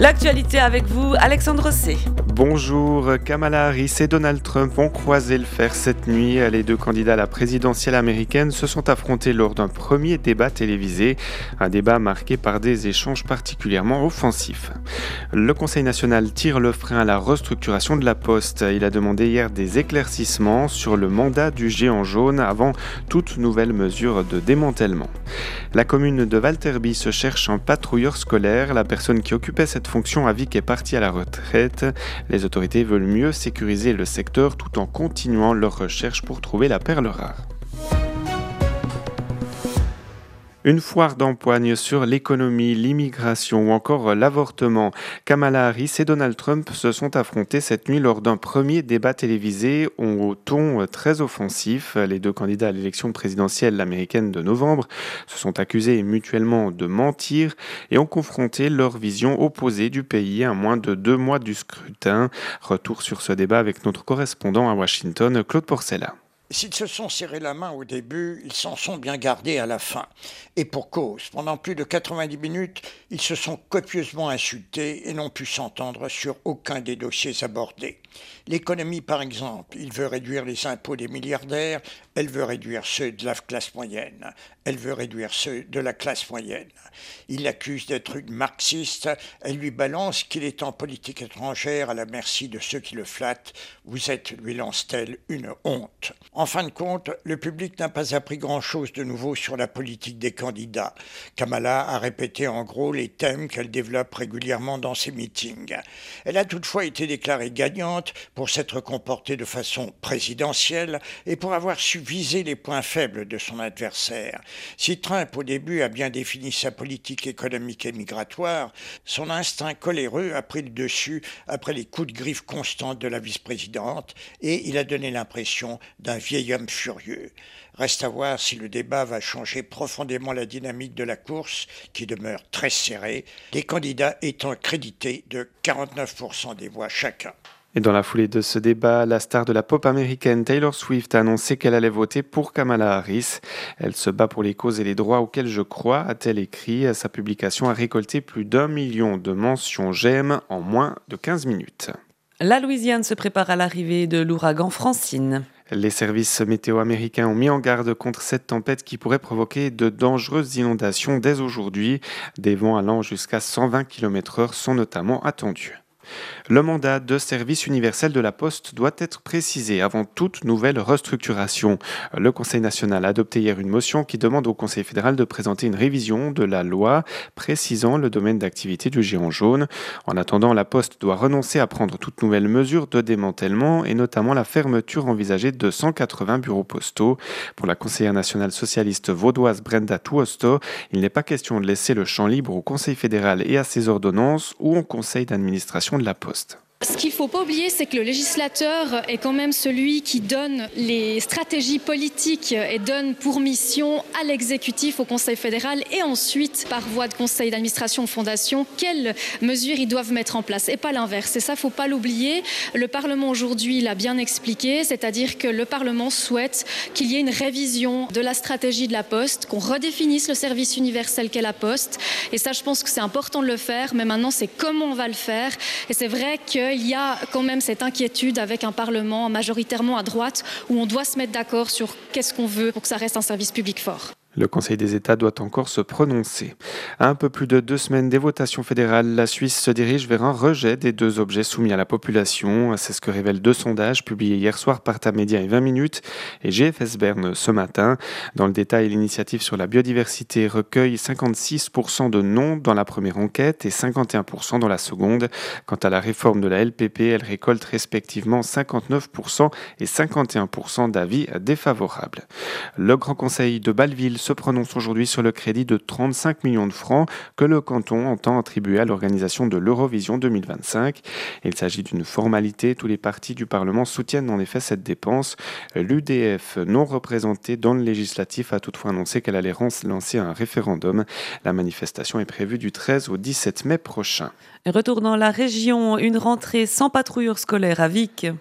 L'actualité avec vous, Alexandre C. Bonjour, Kamala Harris et Donald Trump ont croisé le fer cette nuit. Les deux candidats à la présidentielle américaine se sont affrontés lors d'un premier débat télévisé, un débat marqué par des échanges particulièrement offensifs. Le Conseil national tire le frein à la restructuration de la Poste. Il a demandé hier des éclaircissements sur le mandat du géant jaune avant toute nouvelle mesure de démantèlement. La commune de Valterby se cherche un patrouilleur scolaire. La personne qui occupait cette fonction a vu qu'elle est partie à la retraite. Les autorités veulent mieux sécuriser le secteur tout en continuant leurs recherches pour trouver la perle rare. Une foire d'empoigne sur l'économie, l'immigration ou encore l'avortement. Kamala Harris et Donald Trump se sont affrontés cette nuit lors d'un premier débat télévisé au ton très offensif. Les deux candidats à l'élection présidentielle américaine de novembre se sont accusés mutuellement de mentir et ont confronté leurs visions opposées du pays à moins de 2 mois du scrutin. Retour sur ce débat avec notre correspondant à Washington, Claude Porcella. S'ils se sont serrés la main au début, ils s'en sont bien gardés à la fin. Et pour cause, pendant plus de 90 minutes, ils se sont copieusement insultés et n'ont pu s'entendre sur aucun des dossiers abordés. L'économie, par exemple, il veut réduire les impôts des milliardaires, elle veut réduire ceux de la classe moyenne, elle veut réduire ceux de la classe moyenne. Il l'accuse d'être une marxiste, elle lui balance qu'il est en politique étrangère à la merci de ceux qui le flattent. Vous êtes, lui lance-t-elle, une honte. En fin de compte, le public n'a pas appris grand-chose de nouveau sur la politique des candidats. Kamala a répété en gros les thèmes qu'elle développe régulièrement dans ses meetings. Elle a toutefois été déclarée gagnante pour s'être comportée de façon présidentielle et pour avoir su viser les points faibles de son adversaire. Si Trump, au début, a bien défini sa politique économique et migratoire, son instinct coléreux a pris le dessus après les coups de griffe constants de la vice-présidente et il a donné l'impression d'un vieil homme furieux. Reste à voir si le débat va changer profondément la dynamique de la course, qui demeure très serrée, les candidats étant crédités de 49% des voix chacun. Et dans la foulée de ce débat, la star de la pop américaine Taylor Swift a annoncé qu'elle allait voter pour Kamala Harris. Elle se bat pour les causes et les droits auxquels je crois, a-t-elle écrit. Sa publication a récolté plus d'1 million de mentions j'aime en moins de 15 minutes. La Louisiane se prépare à l'arrivée de l'ouragan Francine. Les services météo américains ont mis en garde contre cette tempête qui pourrait provoquer de dangereuses inondations dès aujourd'hui. Des vents allant jusqu'à 120 km/h sont notamment attendus. Le mandat de service universel de la Poste doit être précisé avant toute nouvelle restructuration. Le Conseil national a adopté hier une motion qui demande au Conseil fédéral de présenter une révision de la loi précisant le domaine d'activité du géant jaune. En attendant, la Poste doit renoncer à prendre toute nouvelle mesure de démantèlement et notamment la fermeture envisagée de 180 bureaux postaux. Pour la conseillère nationale socialiste vaudoise Brenda Tuosto, il n'est pas question de laisser le champ libre au Conseil fédéral et à ses ordonnances ou au Conseil d'administration de la Poste. Ce qu'il ne faut pas oublier, c'est que le législateur est quand même celui qui donne les stratégies politiques et donne pour mission à l'exécutif, au Conseil fédéral et ensuite, par voie de conseil d'administration, fondation, quelles mesures ils doivent mettre en place et pas l'inverse. Et ça, il ne faut pas l'oublier. Le Parlement aujourd'hui l'a bien expliqué, c'est-à-dire que le Parlement souhaite qu'il y ait une révision de la stratégie de la Poste, qu'on redéfinisse le service universel qu'est la Poste. Et ça, je pense que c'est important de le faire, mais maintenant, c'est comment on va le faire. Et c'est vrai qu'il y a quand même cette inquiétude avec un Parlement majoritairement à droite où on doit se mettre d'accord sur qu'est-ce qu'on veut pour que ça reste un service public fort. Le Conseil des États doit encore se prononcer. À un peu plus de 2 semaines des votations fédérales, la Suisse se dirige vers un rejet des 2 objets soumis à la population. C'est ce que révèlent 2 sondages publiés hier soir par Tamedia et 20 minutes et GFS Berne ce matin. Dans le détail, l'initiative sur la biodiversité recueille 56% de non dans la première enquête et 51% dans la seconde. Quant à la réforme de la LPP, elle récolte respectivement 59% et 51% d'avis défavorables. Le Grand Conseil de Bâle-Ville se prononce aujourd'hui sur le crédit de 35 millions de francs que le canton entend attribuer à l'organisation de l'Eurovision 2025. Il s'agit d'une formalité. Tous les partis du Parlement soutiennent en effet cette dépense. L'UDF, non représentée dans le législatif, a toutefois annoncé qu'elle allait lancer un référendum. La manifestation est prévue du 13 au 17 mai prochain. Retour dans la région, une rentrée sans patrouilleurs scolaires à Vic.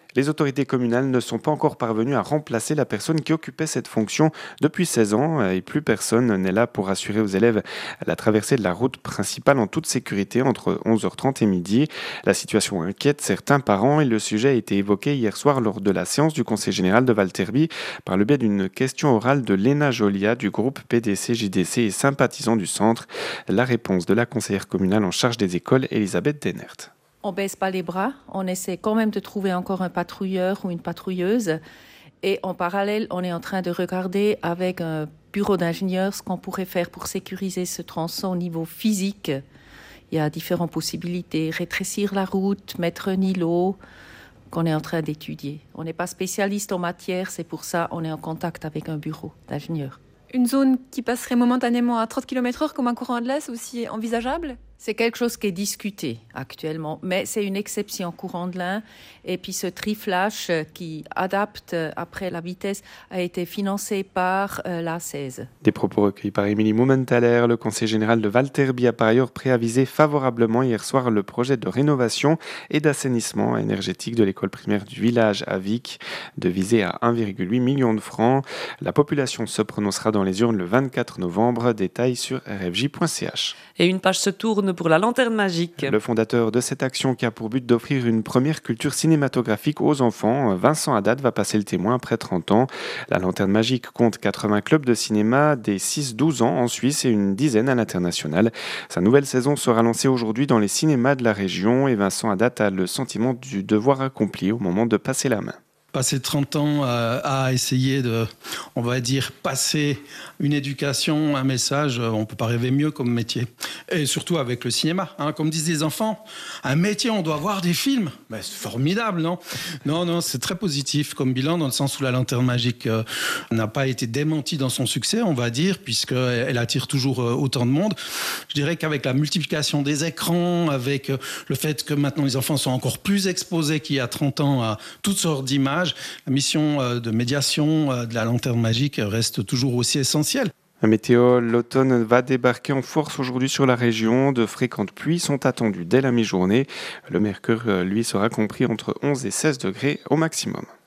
Les autorités communales ne sont pas encore parvenues à remplacer la personne qui occupait cette fonction depuis 16 ans et plus personne n'est là pour assurer aux élèves la traversée de la route principale en toute sécurité entre 11h30 et midi. La situation inquiète certains parents et le sujet a été évoqué hier soir lors de la séance du Conseil général de Valterby par le biais d'une question orale de Léna Jolia du groupe PDC-JDC et sympathisant du centre. La réponse de la conseillère communale en charge des écoles, Elisabeth Denert. On ne baisse pas les bras, on essaie quand même de trouver encore un patrouilleur ou une patrouilleuse. Et en parallèle, on est en train de regarder avec un bureau d'ingénieurs ce qu'on pourrait faire pour sécuriser ce tronçon au niveau physique. Il y a différentes possibilités, rétrécir la route, mettre un îlot qu'on est en train d'étudier. On n'est pas spécialiste en matière, c'est pour ça qu'on est en contact avec un bureau d'ingénieurs. Une zone qui passerait momentanément à 30 km/h comme un courant de l'Est, c'est aussi envisageable ? C'est quelque chose qui est discuté actuellement, mais c'est une exception courant de l'Ain. Et puis ce tri-flash qui adapte après la vitesse a été financé par l'A16. Des propos recueillis par Émilie Mumenthaler. Le conseil général de Valterby a par ailleurs préavisé favorablement hier soir le projet de rénovation et d'assainissement énergétique de l'école primaire du village à Vic, de viser à 1,8 million de francs. La population se prononcera dans les urnes le 24 novembre. Détails sur rfj.ch. Et une page se tourne pour la lanterne magique. Le fondateur de cette action qui a pour but d'offrir une première culture cinématographique aux enfants, Vincent Haddad, va passer le témoin après 30 ans. La lanterne magique compte 80 clubs de cinéma des 6-12 ans en Suisse et une dizaine à l'international. Sa nouvelle saison sera lancée aujourd'hui dans les cinémas de la région et Vincent Haddad a le sentiment du devoir accompli au moment de passer la main. Passer 30 ans à essayer de, on va dire, passer une éducation, un message, on ne peut pas rêver mieux comme métier. Et surtout avec le cinéma. Comme disent les enfants, un métier, on doit voir des films. C'est formidable, non ? Non, c'est très positif comme bilan, dans le sens où la lanterne magique n'a pas été démentie dans son succès, on va dire, puisqu'elle attire toujours autant de monde. Je dirais qu'avec la multiplication des écrans, avec le fait que maintenant les enfants sont encore plus exposés qu'il y a 30 ans à toutes sortes d'images, la mission de médiation de la lanterne magique reste toujours aussi essentielle. La météo, l'automne va débarquer en force aujourd'hui sur la région. De fréquentes pluies sont attendues dès la mi-journée. Le mercure, lui, sera compris entre 11 et 16 degrés au maximum.